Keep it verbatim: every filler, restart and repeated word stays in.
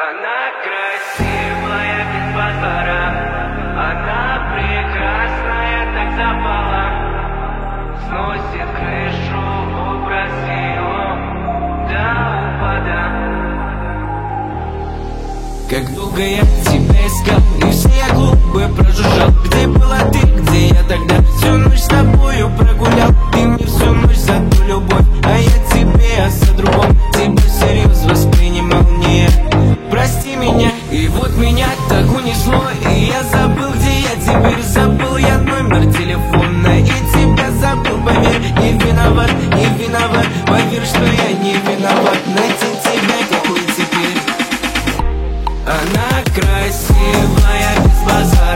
Она красивая без базара, она прекрасная, так запала. Сносит крышу образ ее до упада. Как долго я тебя искал, и все я клубы прожужжал. Где была ты, где я тогда? Всю ночь с тобою прогулял. Ты мне всю ночь за ту любовь, а я тебе о другом. Тебя всерьез воспринимал не я. Прости меня, и вот меня так унесло, и я забыл, где я теперь. Забыл я номер телефона, и тебя забыл, поверь. Не виноват, не виноват, поверь, что я не виноват. Найти тебя, какой теперь. Она красивая без базара.